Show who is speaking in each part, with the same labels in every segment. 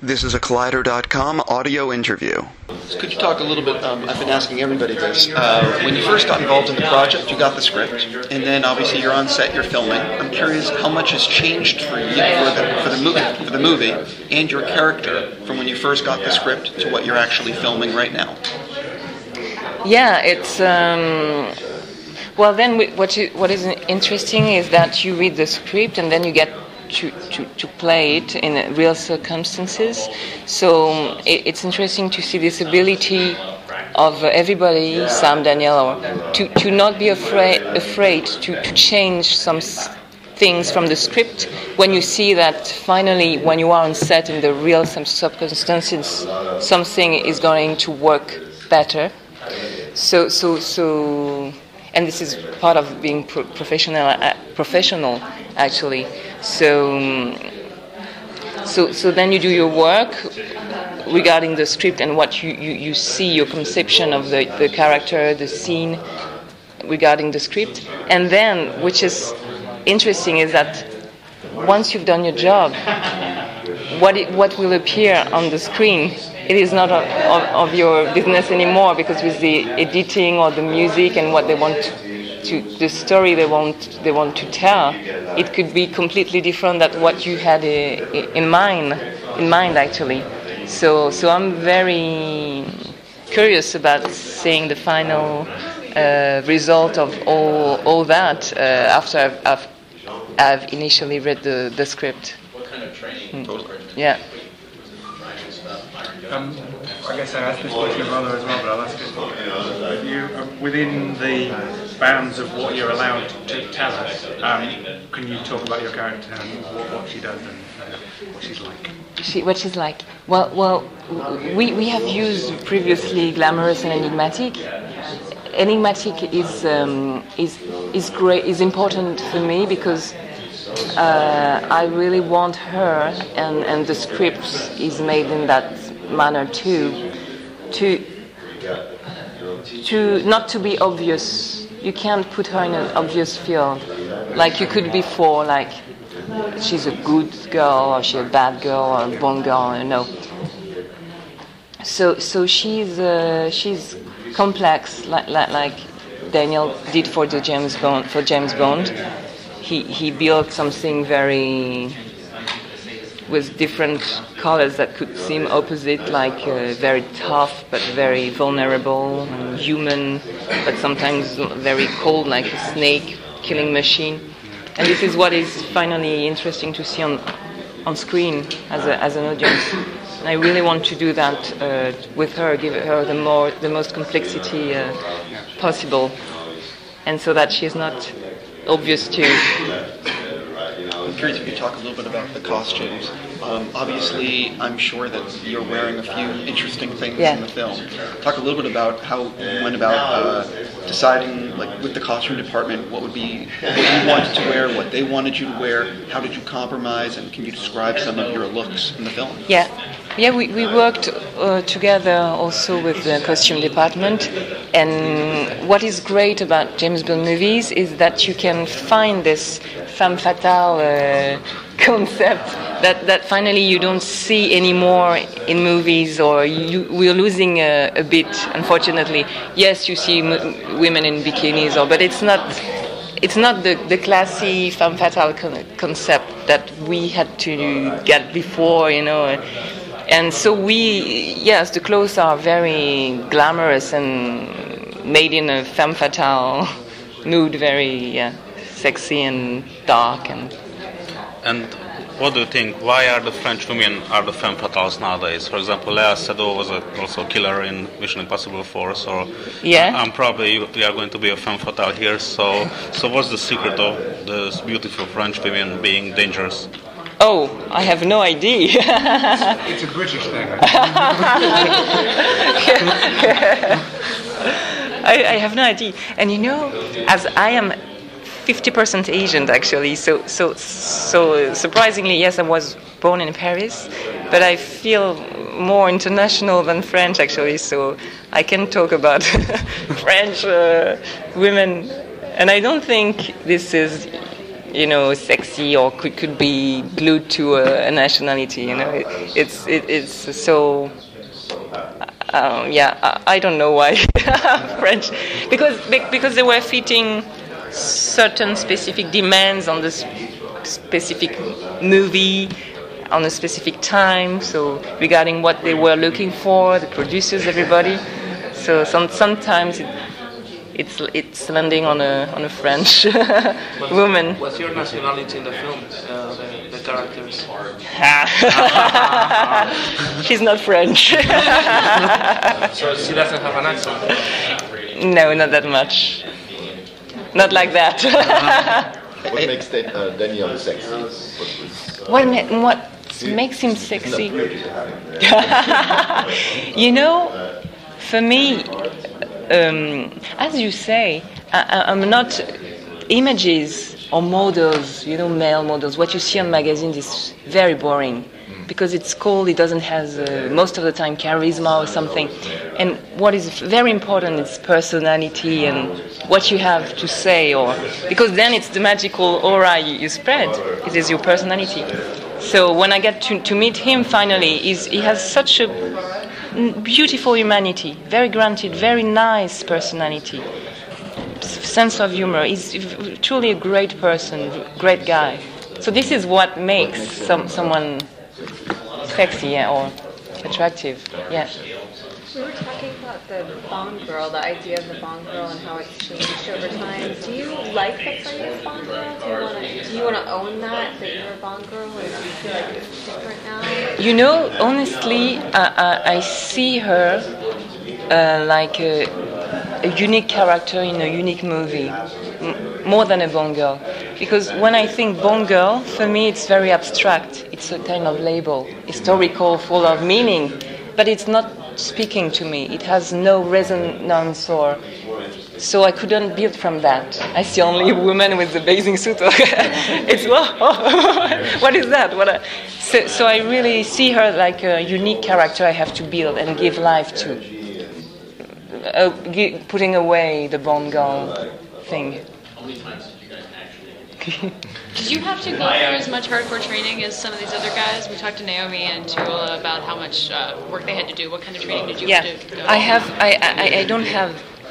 Speaker 1: This is a Collider.com audio interview.
Speaker 2: Could you talk a little bit, I've been asking everybody this, when you first got involved in the project, you got the script, and then obviously you're on set, you're filming. I'm curious how much has changed for you, for the movie, and your character from when you first got the script to what you're actually filming right now.
Speaker 3: Yeah, it's... Well, then what is interesting is that you read the script and then you get to play it in real circumstances. So it's interesting to see this ability of everybody, Sam, Daniel, to not be afraid to change some things from the script when you see that finally, when you are on set in the real circumstances, something is going to work better. So, and this is part of being professional actually. So then you do your work regarding the script and what you see, your conception of the character, the scene regarding the script. And then, which is interesting, is that once you've done your job, what will appear on the screen, it is not of your business anymore, because with the editing or the music and what they want the story they want to tell, it could be completely different than what you had in mind actually. So I'm very curious about seeing the final result of all that after I've initially read the script.
Speaker 2: What kind of training? Totally.
Speaker 3: Yeah.
Speaker 4: I guess I asked this question of Rana as well, but I'll ask it. You, within the bounds of what you're allowed to tell us, can you talk about your character and what she does and what she's like?
Speaker 3: What she's like? Well, we have used previously glamorous and enigmatic. Enigmatic is great, is important for me because I really want her, and the script is made in that manner too, to not to be obvious. You can't put her in an obvious field, like you could before, like she's a good girl or she's a bad girl or a born girl, you know. So she's complex, like Daniel did for James Bond. He built something very with different colors that could seem opposite, like very tough but very vulnerable, and human but sometimes very cold, like a snake killing machine. And this is what is finally interesting to see on screen as an audience. And I really want to do that with her, give her the most complexity possible, and so that she's not obvious too.
Speaker 2: I'm curious if you could talk a little bit about the costumes. Obviously, I'm sure that you're wearing a few interesting things in the film. Talk a little bit about how you went about deciding, like with the costume department, what you wanted to wear, what they wanted you to wear. How did you compromise, and can you describe some of your looks in the film?
Speaker 3: Yeah, we worked together also with the costume department, and what is great about James Bond movies is that you can find this femme fatale concept that finally you don't see anymore in movies, or we're losing a bit, unfortunately. Yes, you see women in bikinis, but it's not the classy femme fatale concept that we had to get before, you know. And so the clothes are very glamorous and made in a femme fatale mood, very sexy and dark.
Speaker 5: And what do you think? Why are the French women are the femme fatales nowadays? For example, Léa Seydoux was also a killer in Mission Impossible 4, so probably we are going to be a femme fatale here. So what's the secret of those beautiful French women being dangerous?
Speaker 3: Oh, I have no idea.
Speaker 4: It's a British thing.
Speaker 3: I have no idea. And you know, as I am 50% Asian actually, so surprisingly, yes, I was born in Paris, but I feel more international than French actually, so I can talk about French women, and I don't think this is sexy or could be glued to a nationality. It's so. I don't know why French, because they were fitting certain specific demands on this specific movie, on a specific time. So regarding what they were looking for, the producers, everybody. So sometimes it's landing on a French woman.
Speaker 6: What's your nationality in the film? The characters.
Speaker 3: She's not French.
Speaker 6: So she doesn't have an accent.
Speaker 3: No, not that much. Not like that.
Speaker 7: What makes Daniel sexy?
Speaker 3: What makes him sexy? For me, as you say, I'm not images or models, male models. What you see on magazines is very boring because it's cold. It doesn't have most of the time charisma or something. And what is very important is personality and what you have to say, because then it's the magical aura you spread. It is your personality. So when I get to meet him finally, he has such a beautiful humanity, very granted, very nice personality, sense of humor. He's truly a great person, great guy. So this is what makes someone sexy or attractive. Yeah.
Speaker 8: We were talking about the Bond girl, the idea of the Bond girl and how it's changed over time. Do you like the phrase Bond girl? Do you want to own that you're a Bond girl, or do you feel like it's different now?
Speaker 3: Honestly, I see her like a unique character in a unique movie, more than a Bond girl. Because when I think Bond girl, for me it's very abstract. It's a kind of label, historical, full of meaning, but it's not speaking to me. It has no resonance, so I couldn't build from that. I see only a woman with the bathing suit. It's what is that? So I really see her like a unique character I have to build and give life to. Putting away the Bond girl thing.
Speaker 9: Did you have to go through as much hardcore training as some of these other guys? We talked to Naomi and Tula about how much work they had to do. What kind of training did you have to go?
Speaker 3: I don't have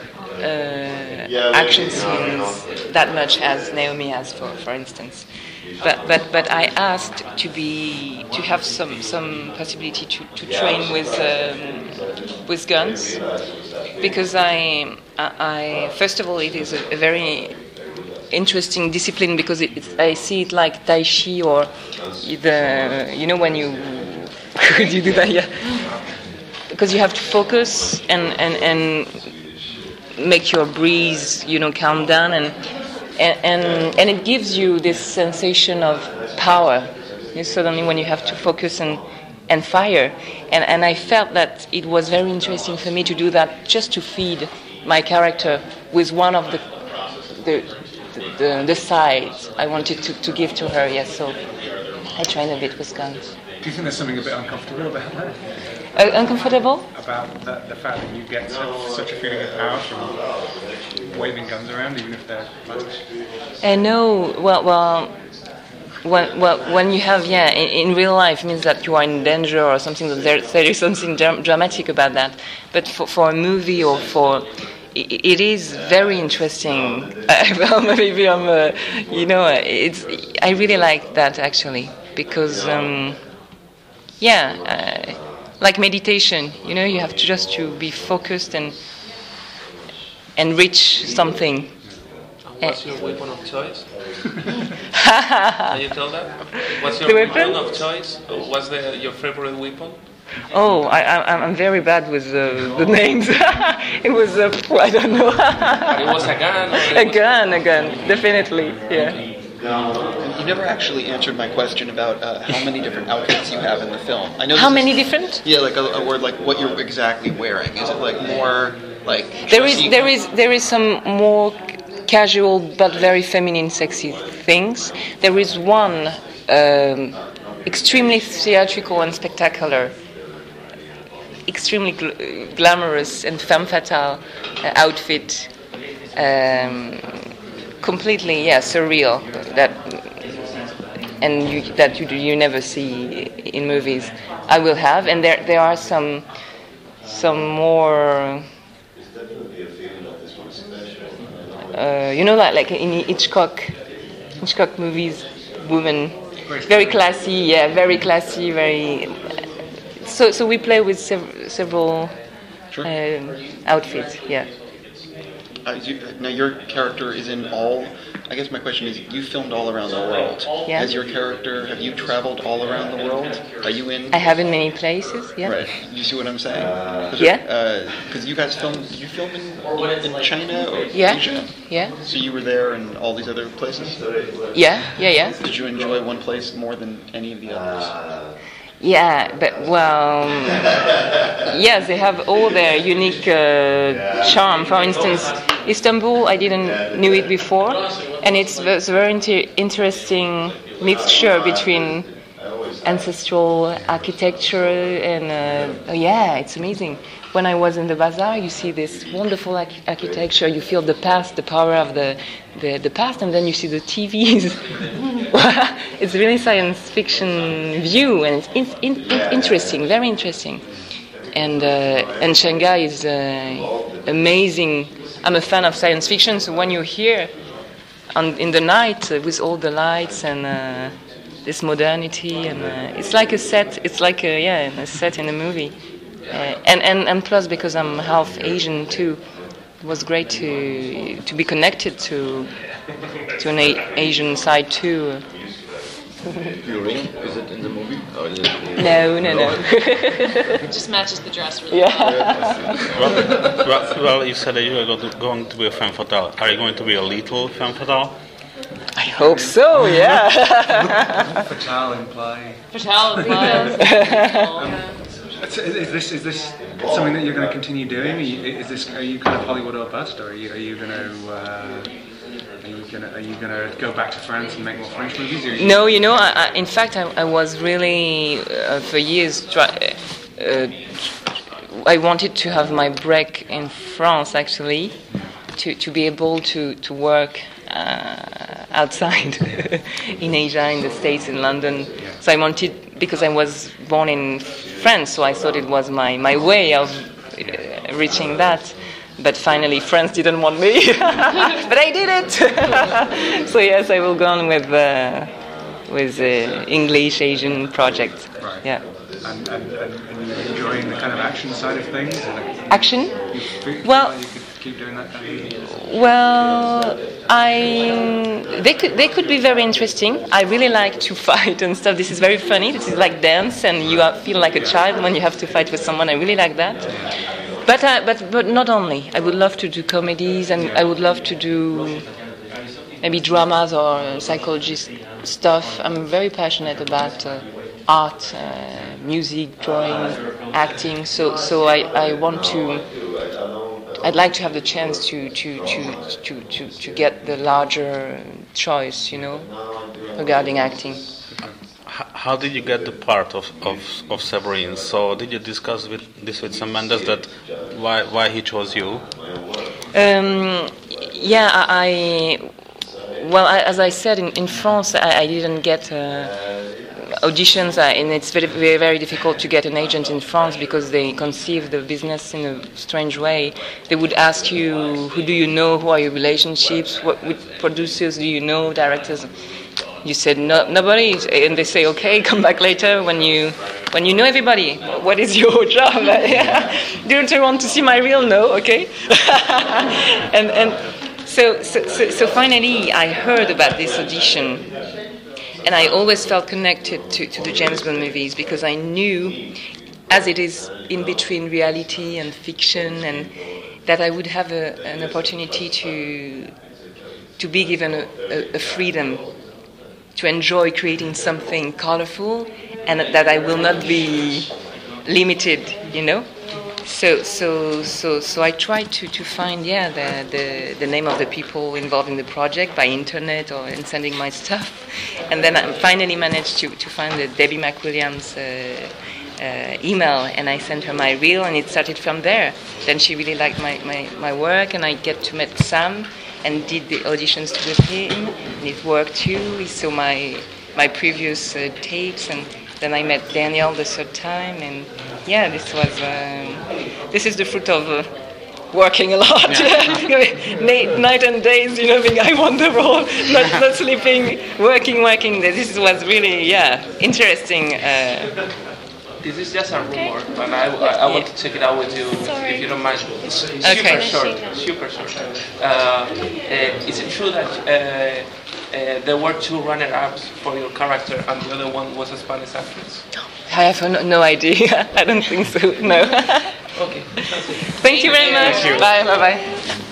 Speaker 3: action scenes that much as Naomi has, for instance. But I asked to have some possibility to train with guns, because I first of all, it is a very interesting discipline, because I see it like Tai Chi, or when you could you do that, yeah, because you have to focus and make your breeze, calm down, and it gives you this sensation of power. Suddenly, when you have to focus and fire, and I felt that it was very interesting for me to do that, just to feed my character with one of the sides I wanted to give to her. Yes, so I trained a bit with guns.
Speaker 4: Do you think there's something a bit uncomfortable about that?
Speaker 3: Uncomfortable?
Speaker 4: About the fact that you get such a feeling of power from waving guns around, even if they're much?
Speaker 3: No, well, when you have, in real life, it means that you are in danger or something. There is something dramatic about that. But for a movie or for... It is very interesting. Maybe I'm, I really like that, actually, because, like meditation, you have to just to be focused and reach something.
Speaker 6: What's your weapon of choice? Can you tell that? What's your weapon of choice? What's your favorite weapon?
Speaker 3: Oh, I'm very bad with the names. It was I don't know.
Speaker 6: But it was a gun.
Speaker 3: A gun, definitely. Yeah.
Speaker 2: You never actually answered my question about how many different outfits you have in the film. I know.
Speaker 3: How many different?
Speaker 2: Yeah, like a word like what you're exactly wearing. Is it like more like?
Speaker 3: There is some more casual but very feminine, sexy things. There is one extremely theatrical and spectacular, extremely glamorous and femme fatale outfit completely, yeah, surreal. That you never see in movies. I will have, and there are some more. Like in Hitchcock movies, women, very classy, very. So we play with several outfits, yeah.
Speaker 2: Now your character is in all. I guess my question is: you filmed all around the world.
Speaker 3: Yeah.
Speaker 2: Have you traveled all around the world? Are you in?
Speaker 3: I have in many places. Yeah.
Speaker 2: Right. You see what I'm saying?
Speaker 3: Yeah.
Speaker 2: Because you guys film in China or
Speaker 3: yeah.
Speaker 2: Asia.
Speaker 3: Yeah.
Speaker 2: So you were there in all these other places.
Speaker 3: Yeah.
Speaker 2: Did you enjoy one place more than any of the others?
Speaker 3: Yeah, but yes, they have all their unique charm. For instance, Istanbul, I didn't knew it before, and it's a very interesting mixture between ancestral architecture and it's amazing. When I was in the bazaar, you see this wonderful architecture. You feel the past, the power of the past, and then you see the TVs. It's really science fiction view, and it's interesting, very interesting. And Shanghai is amazing. I'm a fan of science fiction, so when you're here in the night with all the lights and this modernity, and it's like a set. It's like a set in a movie. And plus, because I'm half Asian too, it was great to be connected to an Asian side too.
Speaker 7: Your ring, is it in the movie? Or is it...
Speaker 3: No.
Speaker 9: It just matches the dress really
Speaker 5: well, you said that you are going to be a femme fatale. Are you going to be a little femme fatale?
Speaker 3: I hope so, yeah.
Speaker 4: Fatale imply. Is this something that you're going to continue doing? Are you kind of Hollywood or bust, or are you going to go back to France and make more French movies?
Speaker 3: No, in fact, I was really for years. I wanted to have my break in France, actually, to be able to work outside in Asia, in the States, in London. So I wanted, because I was born in France, so I thought it was my way of reaching that. But finally, France didn't want me, but I did it. So yes, I will go on with English Asian project.
Speaker 4: Right.
Speaker 3: Yeah.
Speaker 4: And you're enjoying the kind of action side of things?
Speaker 3: Action?
Speaker 4: Well, you could keep doing that kind of thing?
Speaker 3: Well, they could be very interesting. I really like to fight and stuff. This is very funny. This is like dance, and you feel like a child when you have to fight with someone. I really like that. But not only. I would love to do comedies, and I would love to do maybe dramas or psychology stuff. I'm very passionate about art, music, drawing, acting. So I want to. I'd like to have the chance to get the larger choice, regarding acting.
Speaker 5: How did you get the part of Severine? So did you discuss this with Sam Mendes, that why he chose you?
Speaker 3: As I said, in France, I didn't get auditions, and it's very, very, very difficult to get an agent in France because they conceive the business in a strange way. They would ask you, who do you know, who are your relationships, what producers do you know, directors. You said nobody, and they say, okay, come back later when you know everybody. What is your job? Don't you want to see my reel? No, okay. and so finally, I heard about this audition, and I always felt connected to the James Bond movies because I knew, as it is in between reality and fiction, and that I would have an opportunity to be given a freedom to enjoy creating something colorful, and that I will not be limited, So I tried to find the name of the people involved in the project by internet and sending my stuff, and then I finally managed to find the Debbie McWilliams email, and I sent her my reel, and it started from there. Then she really liked my work, and I get to meet Sam. and did the auditions to the film, and it worked too. He saw my previous tapes, and then I met Daniel the third time, and yeah, this is the fruit of working a lot, night and days, being I want the role, not sleeping, working. This was really, interesting.
Speaker 6: This is just a rumor, and I want to check it out with you, if you don't mind. Super short. Is it true that there were 2 runner-ups for your character, and the other one was a Spanish actress?
Speaker 3: I have no idea. I don't think so. No.
Speaker 6: Okay.
Speaker 3: Thank you very much. Bye. Bye.